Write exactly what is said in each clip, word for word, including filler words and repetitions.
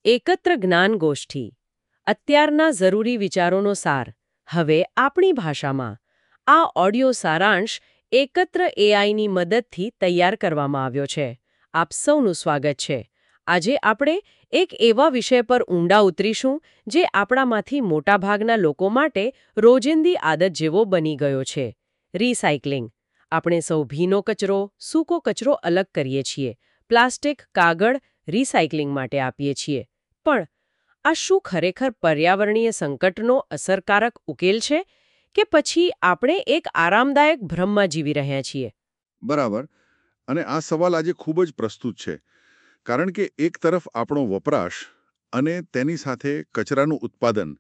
એકત્ર જ્ઞાન ગોષ્ઠી અત્યારના જરૂરી વિચારોનો સાર હવે આપણી ભાષામાં આ ઓડિયો સારાંશ એકત્ર એઆઈની મદદથી તૈયાર કરવામાં આવ્યો છે. આપ સૌનું સ્વાગત છે. આજે આપણે એક એવા વિષય પર ઊંડા ઉતરીશું જે આપણામાંથી મોટાભાગના લોકો માટે રોજિંદી આદત જેવો બની ગયો છે, રિસાયકલિંગ. આપણે સૌ ભીનો કચરો, સૂકો કચરો અલગ કરીએ છીએ, પ્લાસ્ટિક, કાગળ રિસાયકલિંગ માટે આપીએ છીએ. પણ આ શું ખરેખર પર્યાવરણીય સંકટનો અસરકારક ઉકેલ છે કે પછી આપણે એક આરામદાયક ભ્રમમાં જીવી રહ્યા છીએ? બરાબર. અને આ સવાલ આજે ખૂબ જ પ્રસ્તુત છે, કારણ કે એક તરફ આપણો વપરાશ અને તેની સાથે કચરાનું ઉત્પાદન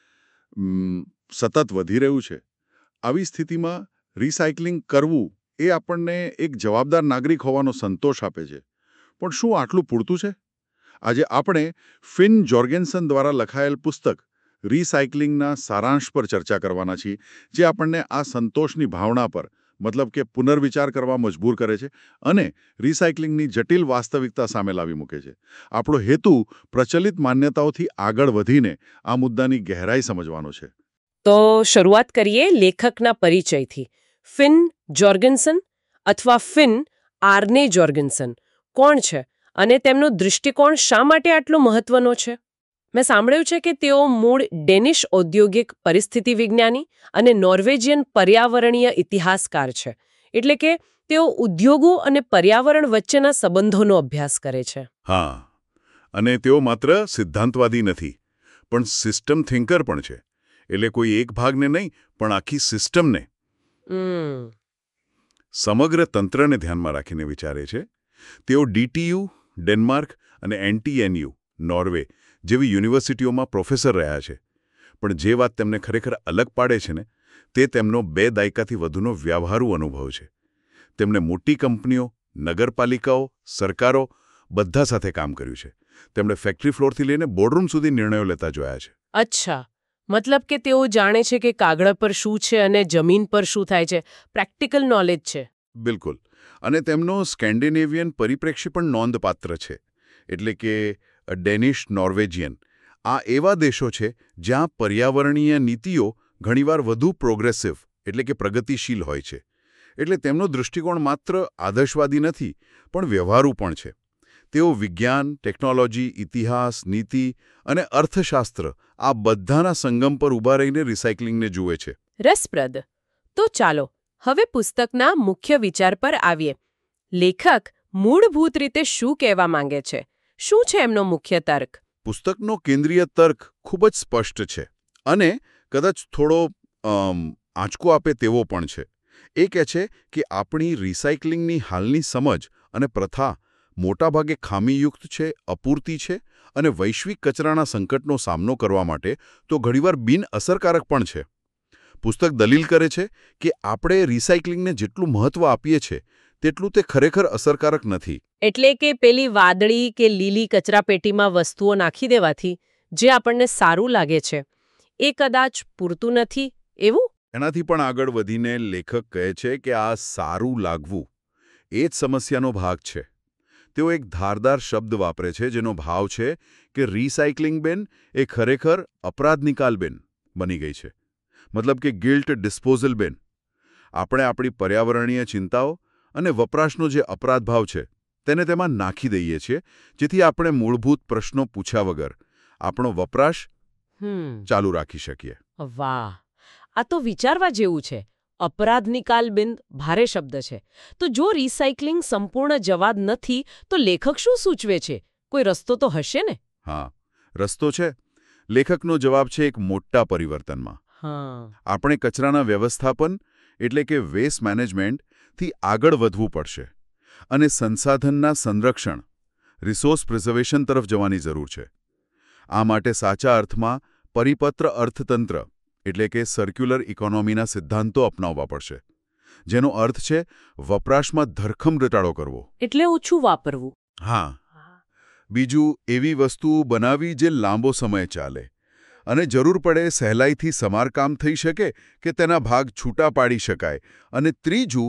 સતત વધી રહ્યું છે. આવી સ્થિતિમાં રિસાયકલિંગ કરવું એ આપણને એક જવાબદાર નાગરિક હોવાનો સંતોષ આપે છે. પણ શું આટલું પૂરતું છે? આજે આપણે ફિન જોર્ગેન્સન દ્વારા લખાયેલ પુસ્તક રિસાયકલિંગના સારાંશ પર ચર્ચા કરવાના છીએ, જે આપણને આ સંતોષની ભાવના પર મતલબ કે પુનર્વિચાર કરવા મજબૂર કરે છે અને રિસાયકલિંગની જટિલ વાસ્તવિકતા સામે લાવી મૂકે છે. આપણો હેતુ પ્રચલિત માન્યતાઓથી આગળ વધીને આ મુદ્દાની ગહેરાઈ સમજવાનો છે. તો શરૂઆત કરીએ લેખકના પરિચયથી. ફિન જોર્ગેન્સન અથવા ફિન આર્ને જોર્ગેન્સન કોણ છે અને તેમનો દૃષ્ટિકોણ શા માટે આટલો મહત્વનો છે? મેં સાંભળ્યું છે કે તેઓ મૂળ ડેનિશ ઔદ્યોગિક પરિસ્થિતિ વિજ્ઞાની અને નોર્વેજિયન પર્યાવરણીય ઇતિહાસકાર છે. એટલે કે તેઓ ઉદ્યોગો અને પર્યાવરણ વચ્ચેના સંબંધોનો અભ્યાસ કરે છે. હા, અને તેઓ માત્ર સિદ્ધાંતવાદી નથી, પણ સિસ્ટમ થિંકર પણ છે. એટલે કોઈ એક ભાગને નહીં, પણ આખી સિસ્ટમને, સમગ્ર તંત્રને ધ્યાનમાં રાખીને વિચારે છે. તેઓ ડીટીયુ ડેનમાર્ક અને એનટીએનયુ નોર્વે જેવી યુનિવર્સિટીઓમાં પ્રોફેસર રહ્યા છે. પણ જે વાત તેમને ખરેખર અલગ પાડે છે ને, તે તેમનો બે દાયકાથી વધુનો વ્યવહારુ અનુભવ છે. તેમણે મોટી કંપનીઓ, નગરપાલિકાઓ, સરકારો બધા સાથે કામ કર્યું છે. તેમણે ફેક્ટરી ફ્લોરથી લઈને બોર્ડરૂમ સુધી નિર્ણયો લેતા જોયા છે. અચ્છા, મતલબ કે તેઓ જાણે છે કે કાગળ પર શું છે અને જમીન પર શું થાય છે. પ્રેક્ટિકલ નોલેજ છે. બિલકુલ. અને તેમનો સ્કેન્ડિનેવિયન પરિપ્રેક્ષ્ય પણ નોંધપાત્ર છે. એટલે કે ડેનિશ, નોર્વેજિયન આ એવા દેશો છે જ્યાં પર્યાવરણીય નીતિઓ ઘણીવાર વધુ પ્રોગ્રેસિવ એટલે કે પ્રગતિશીલ હોય છે. એટલે તેમનો દૃષ્ટિકોણ માત્ર આદર્શવાદી નથી, પણ વ્યવહારુ પણ છે. તેઓ વિજ્ઞાન, ટેકનોલોજી, ઇતિહાસ, નીતિ અને અર્થશાસ્ત્ર આ બધાના સંગમ પર ઊભા રહીને રિસાયકલિંગને જુએ છે. રસપ્રદ. તો ચાલો હવે પુસ્તકના મુખ્ય વિચાર પર આવીએ. લેખક મૂળભૂત રીતે શું કહેવા માંગે છે? શું છે એમનો મુખ્ય તર્ક? પુસ્તકનો કેન્દ્રીય તર્ક ખૂબ જ સ્પષ્ટ છે અને કદાચ થોડો આંચકો આપે તેવો પણ છે. એ કહે છે કે આપણી રિસાયકલિંગની હાલની સમજ અને પ્રથા મોટાભાગે ખામીયુક્ત છે, અપૂરતી છે અને વૈશ્વિક કચરાના સંકટનો સામનો કરવા માટે તો ઘણીવાર બિનઅસરકારક પણ છે. પુસ્તક દલીલ કરે છે કે આપણે રિસાયકલિંગને જેટલું મહત્વ આપીએ છીએ તેટલું તે ખરેખર અસરકારક નથી. એટલે કે પેલી વાદળી કે લીલી કચરાપેટીમાં વસ્તુઓ નાખી દેવાથી જે આપણને સારું લાગે છે એ કદાચ પૂરતું નથી, એવું? એનાથી પણ આગળ વધીને લેખક કહે છે કે આ સારું લાગવું એ જ સમસ્યાનો ભાગ છે. તેઓ એક ધારદાર શબ્દ વાપરે છે જેનો ભાવ છે કે રિસાયકલિંગ બેન એ ખરેખર અપરાધ નિકાલ બેન બની ગઈ છે. મતલબ કે ગિલ્ટ ડિસ્પોઝલ બેન. આપણે આપણી પર્યાવરણીય ચિંતાઓ અને વપરાશનો જે અપરાધ ભાવ છે તેને તેમાં નાખી દઈએ છીએ, જેથી આપણે મૂળભૂત પ્રશ્નો પૂછ્યા વગર આપણો વપરાશ ચાલુ રાખી શકીએ. વાહ, આ તો વિચારવા જેવું છે. અપરાધ નિકાલ બિન ભારે શબ્દ છે. તો જો રિસાયકલિંગ સંપૂર્ણ જવાબ નથી તો લેખક શું સૂચવે છે? કોઈ રસ્તો તો હશે ને? હા, રસ્તો છે. લેખકનો જવાબ છે એક મોટા પરિવર્તનમાં. આપણે કચરાના વ્યવસ્થાપન એટલે કે વેસ્ટ મેનેજમેન્ટથી આગળ વધવું પડશે અને સંસાધનના સંરક્ષણ રિસોર્સ પ્રિઝર્વેશન તરફ જવાની જરૂર છે. આ માટે સાચા અર્થમાં પરિપત્ર અર્થતંત્ર એટલે કે સર્ક્યુલર ઇકોનોમીના સિદ્ધાંતો અપનાવવા પડશે, જેનો અર્થ છે વપરાશમાં ધરખમ ઘટાડો કરવો. એટલે ઓછું વાપરવું. હા. બીજું, એવી વસ્તુઓ બનાવી જે લાંબો સમય ચાલે અને જરૂર પડે સહેલાઈથી સમારકામ થઈ શકે કે તેના ભાગ છૂટા પાડી શકાય. અને ત્રીજું,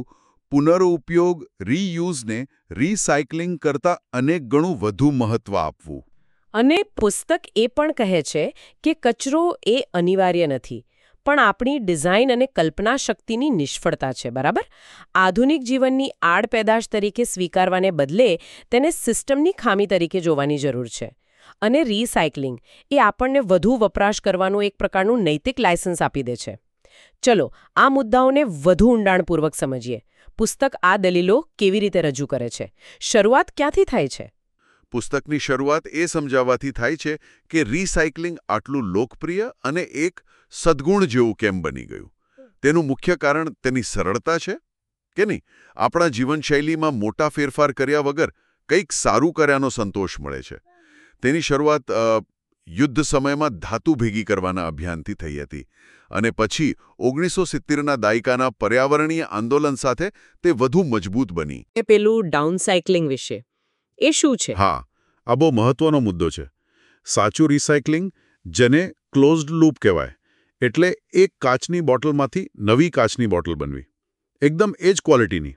પુનરુપયોગ રીયુઝને રિસાયકલિંગ કરતાં અનેક ગણું વધુ મહત્વ આપવું. અને પુસ્તક એ પણ કહે છે કે કચરો એ અનિવાર્ય નથી, પણ આપણી ડિઝાઇન અને કલ્પના શક્તિની નિષ્ફળતા છે, બરાબર? આધુનિક જીવનની આડપેદાશ તરીકે સ્વીકારવાને બદલે તેને સિસ્ટમની ખામી તરીકે જોવાની જરૂર છે. અને રીસાયકલિંગ એ આપણને વધુ વપરાશ કરવાનું એક પ્રકારનું નૈતિક લાયસન્સ આપી દે છે. ચલો આ મુદ્દાઓને વધુ ઊંડાણપૂર્વક સમજીએ. પુસ્તક આ દલીલો કેવી રીતે રજૂ કરે છે? શરૂઆત ક્યાંથી થાય છે? પુસ્તકની શરૂઆત એ સમજાવવાથી થાય છે કે રીસાયકલિંગ આટલું લોકપ્રિય અને એક સદ્ગુણ જેવું કેમ બની ગયું. તેનું મુખ્ય કારણ તેની સરળતા છે કે નહીં? આપણા જીવનશૈલીમાં મોટા ફેરફાર કર્યા વગર કંઈક સારું કર્યાનો સંતોષ મળે છે. તેની શરૂઆત યુદ્ધ સમયમાં ધાતુ ભેગી કરવાના અભિયાનથી થઈ હતી અને પછી ઓગણીસો સિત્તેરના દાયકાના પર્યાવરણીય આંદોલન સાથે તે વધુ મજબૂત બની. એ પેલું ડાઉનસાયકલિંગ વિશે એ શું છે? હા, આ બહુ મહત્વનો મુદ્દો છે. સાચું રિસાયકલિંગ, જેને ક્લોઝડ લૂપ કહેવાય, એટલે એક કાચની બોટલમાંથી નવી કાચની બોટલ બનવી, એકદમ એ જ ક્વોલિટીની.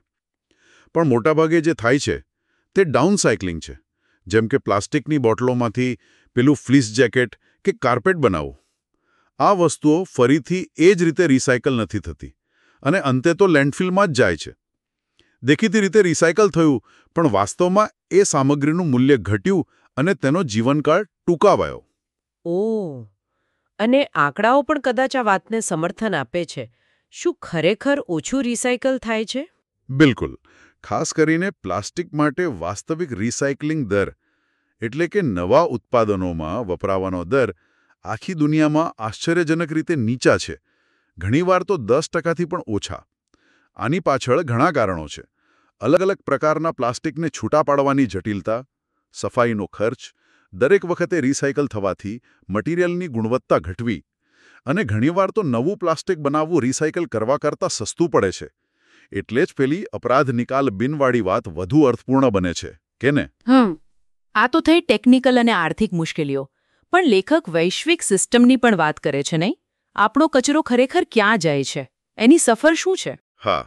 પણ મોટાભાગે જે થાય છે તે ડાઉનસાયકલિંગ છે. જેમ કે પ્લાસ્ટિકની બોટલોમાંથી પેલું ફ્લીસ જેકેટ કે કાર્પેટ બનાવવું. આ વસ્તુઓ ફરીથી એ જ રીતે રિસાયકલ નથી થતી અને અંતે તો લેન્ડફિલમાં જ જાય છે. દેખીતી રીતે રિસાયકલ થયું, પણ વાસ્તવમાં એ સામગ્રીનું મૂલ્ય ઘટ્યું અને તેનો જીવનકાળ ટૂંકાવાયો. ઓહ, અને આંકડાઓ પણ કદાચ આ વાતને સમર્થન આપે છે. શું ખરેખર ઓછું રિસાયકલ થાય છે? બિલકુલ. ખાસ કરીને પ્લાસ્ટિક માટે વાસ્તવિક રિસાયકલિંગ દર, એટલે કે નવા ઉત્પાદનોમાં વપરાવાનો દર, આખી દુનિયામાં આશ્ચર્યજનક રીતે નીચા છે. ઘણીવાર તો દસ ટકાથી પણ ઓછા. આની પાછળ ઘણા કારણો છે. અલગ અલગ પ્રકારના પ્લાસ્ટિકને છૂટા પાડવાની જટિલતા, સફાઈનો ખર્ચ, દરેક વખતે રિસાયકલ થવાથી મટીરિયલની ગુણવત્તા ઘટવી, અને ઘણીવાર તો નવું પ્લાસ્ટિક બનાવવું રિસાયકલ કરવા કરતાં સસ્તું પડે છે. એટલે જ પેલી અપરાધ નિકાલ બિનવાળી વાત વધુ અર્થપૂર્ણ બને છે, કે ને? હમ આ તો થઈ ટેકનિકલ અને આર્થિક મુશ્કેલીઓ. પણ લેખક વૈશ્વિક સિસ્ટમની પણ વાત કરે છે, નહીં? આપણો કચરો ખરેખર ક્યાં જાય છે? એની સફર શું છે? હા,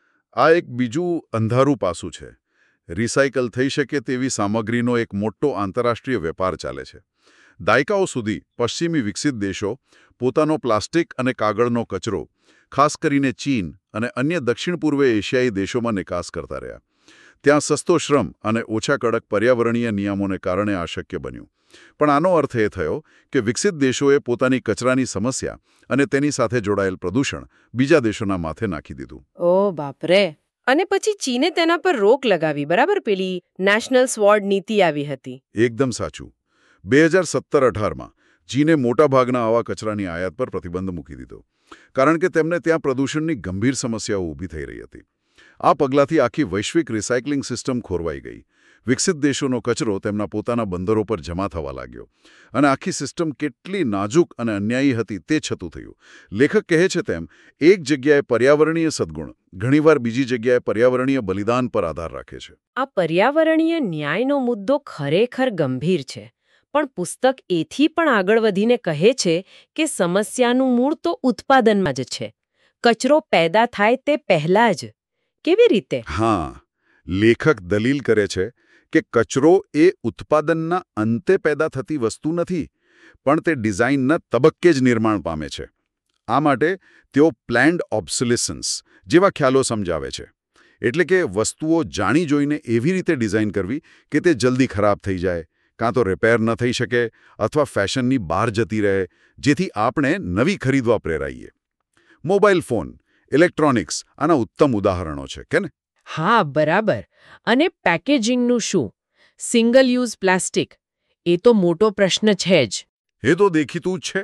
આ એક બીજું અંધારું પાસું છે. રિસાયકલ થઈ શકે તેવી સામગ્રીનો એક મોટો આંતરરાષ્ટ્રીય વેપાર ચાલે છે. દાયકાઓ સુધી પશ્ચિમી વિકસિત દેશો પોતાનો પ્લાસ્ટિક અને કાગળનો કચરો ખાસ કરીને ચીન અને અન્ય દક્ષિણ પૂર્વ એશિયાઈ દેશોમાં નિકાસ કરતા રહ્યા. ત્યાં સસ્તો શ્રમ અને ઓછા કડક પર્યાવરણીય નિયમોને કારણે આ શક્ય બન્યું. પણ આનો અર્થ એ થયો કે વિકસિત દેશોએ પોતાની કચરાની સમસ્યા અને તેની સાથે જોડાયેલ પ્રદૂષણ બીજા દેશોના માથે નાખી દીધું. ઓ બાપરે! અને પછી ચીને તેના પર રોક લગાવી, બરાબર? પેલી નેશનલ સ્વોર્ડ નીતિ આવી હતી. એકદમ સાચું. બે હજાર સત્તર અઢારમાં ચીને મોટાભાગના આવા કચરાની આયાત પર પ્રતિબંધ મૂકી દીધો, કારણ કે તેમને ત્યાં પ્રદૂષણની ગંભીર સમસ્યાઓ ઊભી થઈ રહી હતી. આ પગલાંથી આખી વૈશ્વિક રિસાયકલિંગ સિસ્ટમ ખોરવાઈ ગઈ. વિકસિત દેશોનો કચરો તેમના પોતાના બંદરો પર જમા થવા લાગ્યો અને આખી સિસ્ટમ કેટલી નાજુક અને અન્યાયી હતી તે છતું થયું. લેખક કહે છે તેમ, એક જગ્યાએ પર્યાવરણીય સદ્ગુણ ઘણીવાર બીજી જગ્યાએ પર્યાવરણીય બલિદાન પર આધાર રાખે છે. આ પર્યાવરણીય ન્યાયનો મુદ્દો ખરેખર ગંભીર છે. પણ પુસ્તક એથી પણ આગળ વધીને કહે છે કે સમસ્યાનું મૂળ તો ઉત્પાદનમાં જ છે. કચરો પેદા થાય તે પહેલાં જ. કેવી રીતે? હા, લેખક દલીલ કરે છે કે કચરો એ ઉત્પાદનના અંતે પેદા થતી વસ્તુ નથી, પણ તે ડિઝાઇનના તબક્કે જ નિર્માણ પામે છે. આ માટે તેઓ પ્લેન્ડ ઓબ્સોલિસન્સ જેવા ખ્યાલો સમજાવે છે. એટલે કે વસ્તુઓ જાણી જોઈને એવી રીતે ડિઝાઇન કરવી કે તે જલ્દી ખરાબ થઈ જાય, કાં તો રિપેર ન થઈ શકે અથવા ફેશનની બહાર જતી રહે, જેથી આપણે નવી ખરીદવા પ્રેરાઈએ. મોબાઈલ ફોન, ઇલેક્ટ્રોનિક્સ આના ઉત્તમ ઉદાહરણો છે, કે ને? હા, બરાબર. અને પેકેજિંગનું શું? સિંગલ યુઝ પ્લાસ્ટિક એ તો મોટો પ્રશ્ન છે જ. એ તો દેખીતું જ છે.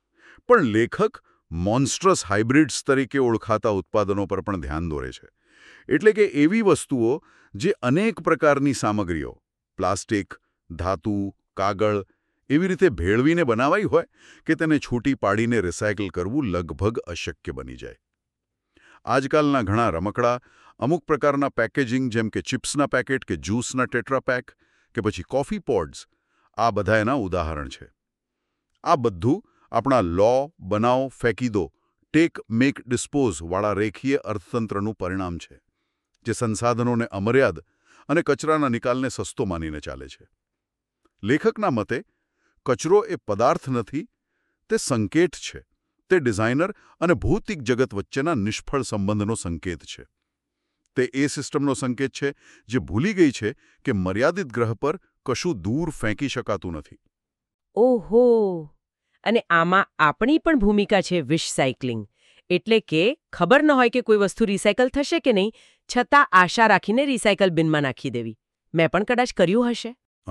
પણ લેખક મોન્સ્ટ્રસ હાઇબ્રિડ્સ તરીકે ઓળખાતા ઉત્પાદનો પર પણ ધ્યાન દોરે છે. એટલે કે એવી વસ્તુઓ જે અનેક પ્રકારની સામગ્રીઓ, પ્લાસ્ટિક, ધાતુ, કાગળ એવી રીતે ભેળવીને બનાવાઈ હોય કે તેને છૂટી પાડીને રિસાયકલ કરવું લગભગ અશક્ય બની જાય. આજકાલના ઘણા રમકડા, અમુક પ્રકારના પેકેજિંગ જેમ કે ચિપ્સના પેકેટ કે જ્યુસના ટેટ્રાપેક કે પછી કોફી પોડ્સ, આ બધા એના ઉદાહરણ છે. આ બધું આપણા લો, બનાવ, ફેંકી દો, ટેક, મેક, ડિસ્પોઝ વાળા રેખીય અર્થતંત્રનું પરિણામ છે, જે સંસાધનોને અમર્યાદ અને કચરાના નિકાલને સસ્તો માનીને ચાલે છે. લેખકના મતે કચરો એ પદાર્થ નથી, તે સંકેત છે. તે ડિઝાઇનર અને ભૌતિક જગત વચ્ચેના નિષ્ફળ સંબંધનો સંકેત છે. તે એ સિસ્ટમનો સંકેત છે જે ભૂલી ગઈ છે કે મર્યાદિત ગ્રહ પર કશું દૂર ફેંકી શકાતું નથી. ઓહો, અને આમાં આપણી પણ ભૂમિકા છે રિસાયકલિંગ. એટલે કે ખબર ન હોય કે કોઈ વસ્તુ રિસાયકલ થશે કે નહીં, છતાં આશા રાખીને રિસાયકલ બિનમાં નાખી દેવી. મેં પણ કદાચ કર્યું હશે.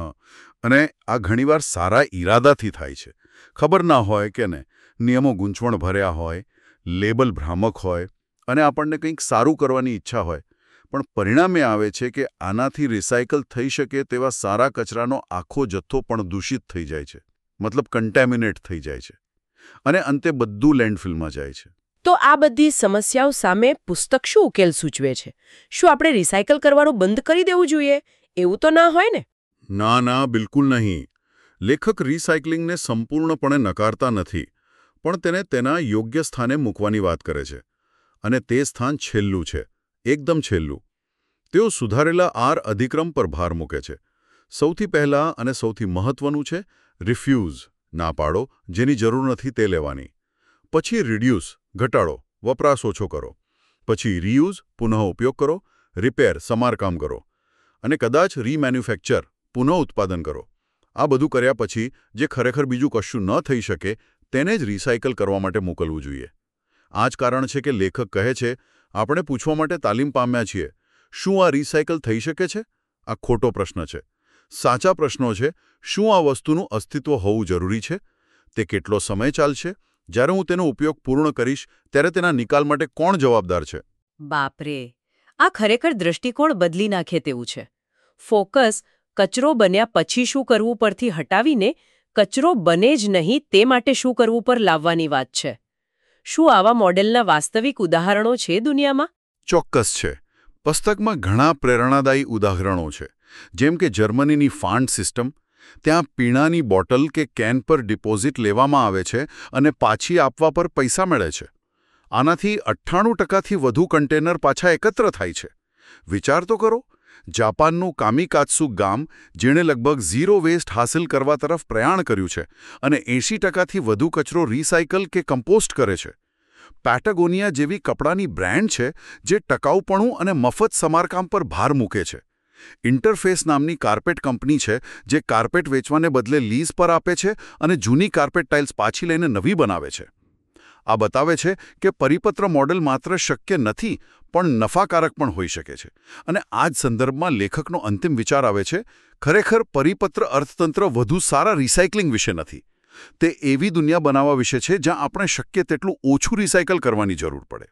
અને આ ઘણીવાર સારા ઈરાદાથી થાય છે. ખબર ના હોય કે ને, નિયમો ગૂંચવણ ભર્યા હોય, લેબલ ભ્રામક હોય અને આપણને કંઈક સારું કરવાની ઈચ્છા હોય, પણ પરિણામે આવે છે કે આનાથી રિસાયકલ થઈ શકે તેવા સારા કચરાનો આખો જથ્થો પણ દૂષિત થઈ જાય છે, મતલબ કન્ટેમિનેટ થઈ જાય છે અને અંતે બધું લેન્ડફિલમાં જાય છે. તો આ બધી સમસ્યાઓ સામે પુસ્તક શું ઉકેલ સૂચવે છે? શું આપણે રિસાયકલ કરવાનું બંધ કરી દેવું જોઈએ? એવું તો ના હોય ને? ના ના, બિલકુલ નહીં. લેખક રિસાયકલિંગને સંપૂર્ણપણે નકારતા નથી, પણ તેને તેના યોગ્ય સ્થાને મૂકવાની વાત કરે છે. અને તે સ્થાન છેલ્લું છે, એકદમ છેલ્લું. તેઓ સુધારેલા આર અધિક્રમ પર ભાર મૂકે છે. સૌથી પહેલાં અને સૌથી મહત્વનું છે રિફ્યુઝ, ના પાડો, જેની જરૂર નથી તે લેવાની. પછી રિડ્યુસ, ઘટાડો, વપરાશ ઓછો કરો. પછી રીયુઝ, પુનઃ ઉપયોગ કરો. રિપેર, સમારકામ કરો. અને કદાચ રીમેન્યુફેક્ચર, પુનઃ ઉત્પાદન કરો. આ બધું કર્યા પછી જે ખરેખર બીજું કશું ન થઈ શકે તેને જ રિસાયકલ કરવા માટે મોકલવું જોઈએ. આ જ કારણ છે કે લેખક કહે છે, આપણે પૂછવા માટે તાલીમ પામ્યા છીએ, શું આ રિસાયકલ થઈ શકે છે? આ ખોટો પ્રશ્ન છે. સાચા પ્રશ્નો છે, શું આ વસ્તુનું અસ્તિત્વ હોવું જરૂરી છે? તે કેટલો સમય ચાલશે? જ્યારે હું તેનો ઉપયોગ પૂર્ણ કરીશ ત્યારે તેના નિકાલ માટે કોણ જવાબદાર છે? બાપરે, આ ખરેખર દૃષ્ટિકોણ બદલી નાખે તેવું છે. ફોકસ કચરો બન્યા પછી શું કરવું પરથી હટાવીને કચરો બને જ નહીં તે માટે શું કરવું પર લાવવાની વાત છે. શું આવા મોડેલના વાસ્તવિક ઉદાહરણો છે દુનિયામાં? ચોક્કસ છે. પુસ્તકમાં ઘણા પ્રેરણાદાયી ઉદાહરણો છે. જેમ કે જર્મનીની ફાન્ડ સિસ્ટમ. ત્યાં પીણાની બોટલ કે કેન પર ડિપોઝિટ લેવામાં આવે છે અને પાછી આપવા પર પૈસા મળે છે. આનાથી અઠ્ઠાણું ટકાથી વધુ કન્ટેનર પાછા એકત્ર થાય છે. વિચાર તો કરો, જાપાનનું કામિકાત્સુ ગામ, જેણે લગભગ ઝીરો વેસ્ટ હાંસલ કરવા તરફ પ્રયાણ કર્યું છે અને એંશી ટકાથી વધુ કચરો રિસાયકલ કે કમ્પોસ્ટ કરે છે. પેટાગોનિયા જેવી કપડાની બ્રાન્ડ છે જે ટકાઉપણું અને મફત સમારકામ પર ભાર મૂકે છે. ઇન્ટરફેસ નામની કાર્પેટ કંપની છે જે કાર્પેટ વેચવાને બદલે લીઝ પર આપે છે અને જૂની કાર્પેટ ટાઇલ્સ પાછી લઈને નવી બનાવે છે. આ બતાવે છે કે પરિપત્ર મોડેલ માત્ર શક્ય નથી પણ નફાકારક પણ હોઈ શકે છે. અને આ જ સંદર્ભમાં લેખકનો અંતિમ વિચાર આવે છે, ખરેખર પરિપત્ર અર્થતંત્ર વધુ સારા રિસાયકલિંગ વિશે નથી. તે એવી દુનિયા બનાવવા વિશે છે જ્યાં આપણે શક્ય તેટલું ઓછું રિસાયકલ કરવાની જરૂર પડે.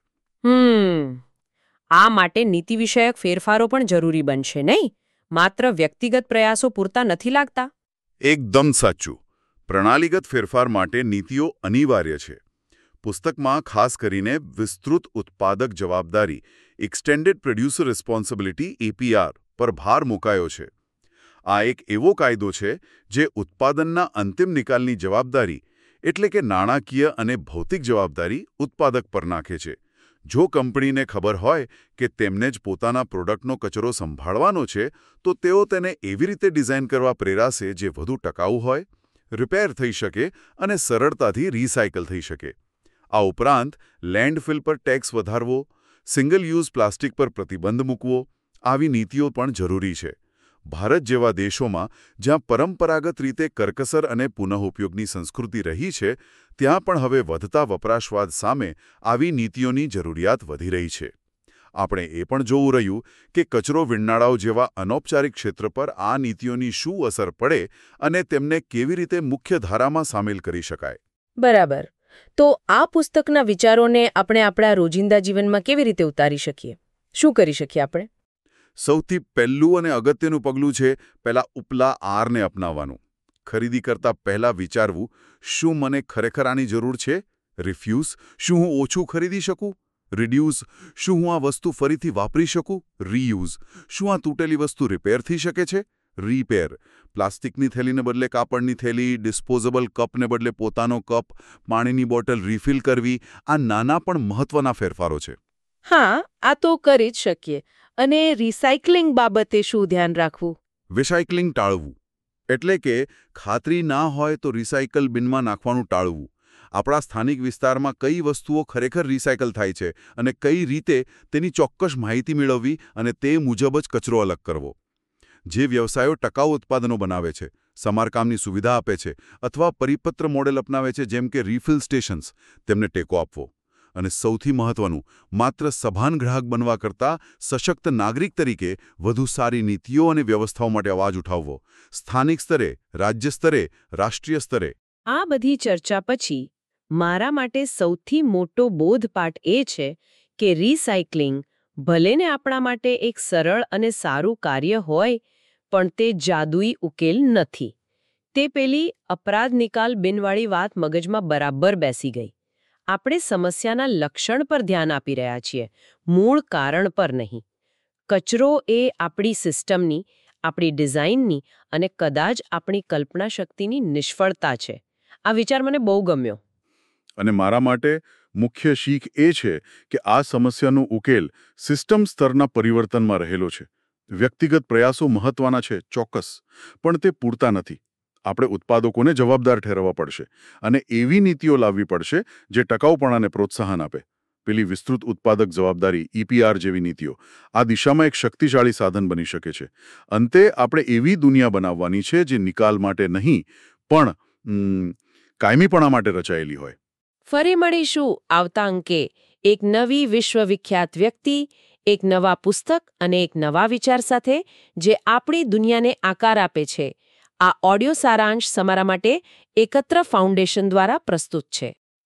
હમ આ માટે નીતિ વિષયક ફેરફારો પણ જરૂરી બનશે નહીં? માત્ર વ્યક્તિગત પ્રયાસો પૂરતા નથી લાગતા? એકદમ સાચું. પ્રણાલીગત ફેરફાર માટે નીતિઓ અનિવાર્ય છે. પુસ્તકમાં ખાસ કરીને વિસ્તૃત ઉત્પાદક જવાબદારી એક્સટેન્ડેડ પ્રોડ્યુસર રિસ્પોન્સિબિલિટી એપીઆર પર ભાર મુકાયો છે. આ એક એવો કાયદો છે જે ઉત્પાદનના અંતિમ નિકાલની જવાબદારી એટલે કે નાણાકીય અને ભૌતિક જવાબદારી ઉત્પાદક પર નાખે છે. જો કંપનીને ખબર હોય કે તેમને જ પોતાના પ્રોડક્ટનો કચરો સંભાળવાનો છે તો તેઓ તેને એવી રીતે ડિઝાઇન કરવા પ્રેરાશે જે વધુ ટકાઉ હોય, રિપેર થઈ શકે અને સરળતાથી રિસાયકલ થઈ શકે. આ ઉપરાંત લેન્ડફિલ પર ટેક્સ વધારવો, સિંગલ યુઝ પ્લાસ્ટિક પર પ્રતિબંધ મૂકવો, આવી નીતિઓ પણ જરૂરી છે. ભારત જેવા દેશોમાં જ્યાં પરંપરાગત રીતે કરકસર અને પુનઃઉપયોગની સંસ્કૃતિ રહી છે, ત્યાં પણ હવે વધતા વપરાશવાદ સામે આવી નીતિઓની જરૂરિયાત વધી રહી છે. આપણે એ પણ જોવું રહ્યું કે કચરો વિણનારાઓ જેવા અનૌપચારિક ક્ષેત્ર પર આ નીતિઓની શું અસર પડે અને તેમને કેવી રીતે મુખ્ય ધારામાં સામેલ કરી શકાય. બરાબર. તો આ પુસ્તકના વિચારોને આપણે આપણા રોજિંદા જીવનમાં કેવી રીતે ઉતારી શકીએ? શું કરી શકીએ આપણે? સૌથી પહેલું અને અગત્યનું પગલું છે પહેલાં ઉપલા આરને અપનાવવાનું. ખરીદી કરતાં પહેલાં વિચારવું, શું મને ખરેખર આની જરૂર છે? રિફ્યુઝ, શું હું ઓછું ખરીદી શકું? રિડ્યુસ, શું હું આ વસ્તુ ફરીથી વાપરી શકું? રીયુઝ, શું આ તૂટેલી વસ્તુ રિપેર થઈ શકે છે? રીપેર, પ્લાસ્ટિકની થેલીને બદલે કાપડની થેલી, ડિસ્પોઝેબલ કપને બદલે પોતાનો કપ, પાણીની બોટલ રિફિલ કરવી, આ નાના પણ મહત્વના ફેરફારો છે. હા, આ તો કરી જ શકીએ. અને રિસાયકલિંગ બાબતે શું ધ્યાન રાખવું? રિસાયકલિંગ ટાળવું. એટલે કે ખાતરી ના હોય તો રિસાયકલ બિનમાં નાખવાનું ટાળવું. આપણા સ્થાનિક વિસ્તારમાં કઈ વસ્તુઓ ખરેખર રિસાયકલ થાય છે અને કઈ રીતે તેની ચોક્કસ માહિતી મેળવવી અને તે મુજબ જ કચરો અલગ કરવો. જે વ્યવસાયો ટકાઉ ઉત્પાદનો બનાવે છે, સમારકામની સુવિધા આપે છે અથવા પરિપત્ર મોડેલ અપનાવે છે જેમ કે રિફિલ સ્ટેશન્સ, તેમને ટેકો આપવો. અને સૌથી મહત્વનું, માત્ર સભાન ગ્રાહક બનવા કરતાં સશક્ત નાગરિક તરીકે વધુ સારી નીતિઓ અને વ્યવસ્થાઓ માટે અવાજ ઉઠાવવો. સ્થાનિક સ્તરે, રાજ્ય સ્તરે, રાષ્ટ્રીય સ્તરે. આ બધી ચર્ચા પછી મારા માટે સૌથી મોટો બોધપાઠ એ છે કે રિસાયક્લિંગ ભલેને આપણા માટે એક સરળ અને સારું કાર્ય હોય, પણ તે જાદુઈ ઉકેલ નથી. તે પેલી અપરાધ નિકાલ બિનવાળી વાત મગજમાં બરાબર બેસી ગઈ. આપણે સમસ્યાના લક્ષણ પર ધ્યાન આપી રહ્યા છીએ, મૂળ કારણ પર નહીં. કચરો એ આપણી સિસ્ટમની, આપણી ડિઝાઇનની અને કદાચ આપણી કલ્પના શક્તિની નિષ્ફળતા છે. આ વિચાર મને બહુ ગમ્યો. અને મારા માટે મુખ્ય શીખ એ છે કે આ સમસ્યાનો ઉકેલ સિસ્ટમ સ્તરના પરિવર્તનમાં રહેલો છે. વ્યક્તિગત પ્રયાસો મહત્વના છે, ચોક્કસ, પણ તે પૂરતા નથી. આપણે ઉત્પાદકોને જવાબદાર ઠેરવવા પડશે અને એવી નીતિઓ લાવવી પડશે જે ટકાઉપણાને પ્રોત્સાહન આપે. પેલી વિસ્તૃત ઉત્પાદક જવાબદારી ઈપીઆર જેવી નીતિઓ આ દિશામાં એક શક્તિશાળી સાધન બની શકે છે. અંતે આપણે એવી દુનિયા બનાવવાની છે જે નિકાલ માટે નહીં પણ કાયમીપણા માટે રચાયેલી હોય. ફરી મળીશું આવતા અંકે એક નવી વિશ્વવિખ્યાત વ્યક્તિ, એક નવા પુસ્તક અને એક નવા વિચાર સાથે જે આપણી દુનિયાને આકાર આપે છે. આ ઓડિયો સારાંશ તમારા માટે એકત્ર ફાઉન્ડેશન દ્વારા પ્રસ્તુત છે.